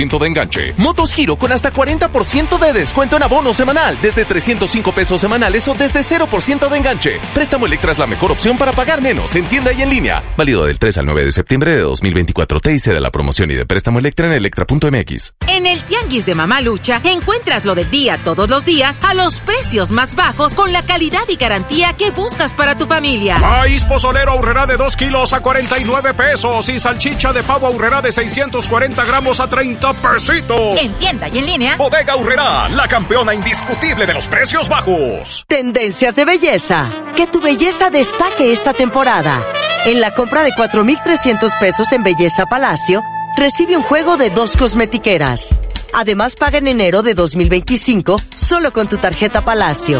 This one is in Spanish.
de enganche. Motos Giro con hasta 40% de descuento en abono semanal, desde 305 pesos semanales o desde 0% de enganche. Préstamo Electra es la mejor opción para pagar menos en tienda y en línea. Válido del 3 al 9 de septiembre de 2024. TIC de la promoción y de préstamo Electra en electra.mx. En el Tianguis de Mamá Lucha encuentras lo del día todos los días a los precios más bajos con la calidad y garantía que buscas para tu familia. Maíz pozolero Aurrerá de 2 kilos a 49 pesos y salchicha de pavo Aurrerá de 640 gramos a 30 pesitos. En tienda y en línea. Bodega Aurrerá, la campeona indiscutible de los precios bajos. Tendencias de belleza. Que tu belleza destaque esta temporada. En la compra de 4,300 pesos en Belleza Palacio, recibe un juego de 2 cosmetiqueras. Además, paga en enero de 2025 solo con tu tarjeta Palacio.